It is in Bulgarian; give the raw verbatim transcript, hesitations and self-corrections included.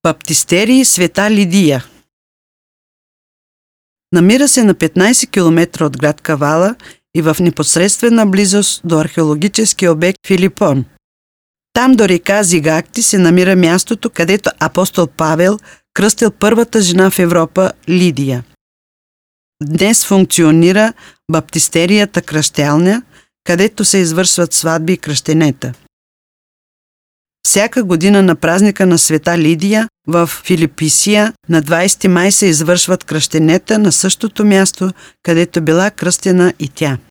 Баптистерий Света Лидия. Намира се на петнайсет километра от град Кавала и в непосредствена близост до археологическия обект Филипон. Там до река Зигакти се намира мястото, където апостол Павел кръстил първата жена в Европа Лидия. Днес функционира баптистерията кръщелня, където се извършват сватби и кръщенета. Всяка година на празника на Света Лидия в Филиписия на двайсети май се извършват кръщенета на същото място, където била кръстена и тя.